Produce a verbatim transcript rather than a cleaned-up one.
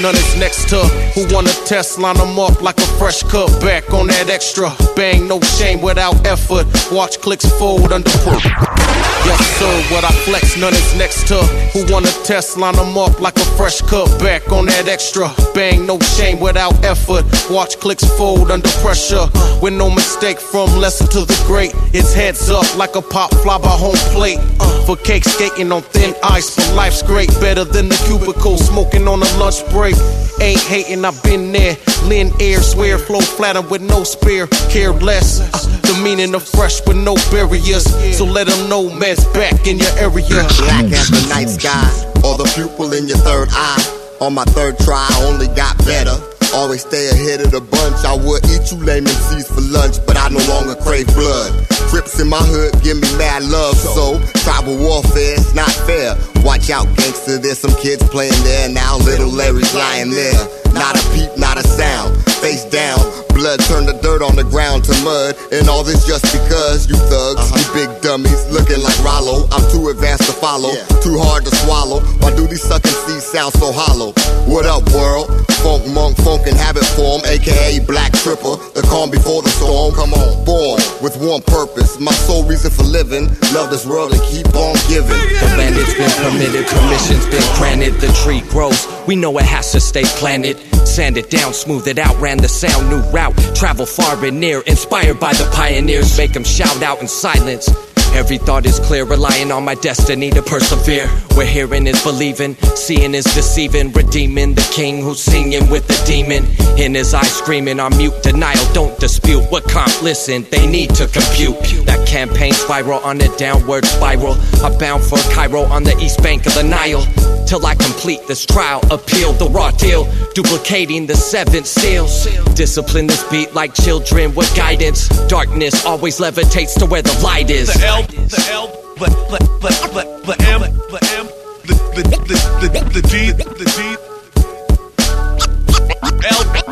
none is next to. Who wanna test, line them up like a fresh cut. Back on that extra, bang, no shame without effort. Watch clicks fold under pull. Yes sir, what I flex, none is next to. Who wanna test, line them up like a fresh cut. Back on that extra, bang, no shame without effort. Watch clicks fold under pressure. With no mistake from lesser to the great. It's heads up like a pop fly by home plate. For cake skating on thin ice, but life's great. Better than the cubicle, smoking on a lunch break. Ain't hating, I've been there. Lynn air, swear, flow flatter with no spear. Care less, uh, the meaning of fresh with no barriers. So let them know man's back in your area. Black as the night sky, or the pupil in your third eye. On my third try, I only got better. Always stay ahead of the bunch. I would eat you lame M Cs for lunch, but I no longer crave blood. Crips in my hood give me mad love, so tribal warfare's not fair. Watch out, gangster, there's some kids playing there. Now little Larry's lying there. Not a peep, not a sound. Face down, blood turned the dirt on the ground to mud. And all this just because you thugs, uh-huh. you big dummies, looking like Rollo. I'm too advanced to follow, yeah. too hard to swallow. Why do these sucking C's sound so hollow? What up, world? Funk, monk, funk, and habit form, aka Black Tripper, the calm before the storm. Come on, born with one purpose, my sole reason for living. Love this world and keep on giving. The land has been permitted, permission's been granted. The tree grows, we know it has to stay planted. Sand it down, smooth it out, ran the sound, new route. Travel far and near, inspired by the pioneers. Make them shout out in silence. Every thought is clear, relying on my destiny to persevere. Where hearing is believing, seeing is deceiving. Redeeming the king who's singing with the demon. In his eyes screaming on mute, denial don't dispute. What comp, listen, they need to compute. That campaign spiral on a downward spiral. I'm bound for Cairo on the east bank of the Nile. Till I complete this trial, appeal the raw deal. Duplicating the seven seals. Discipline this beat like children with guidance. Darkness always levitates to where the light is. The L, the L, the, the, the, the, the M, the M, the, the, the, the, the D, the D, L.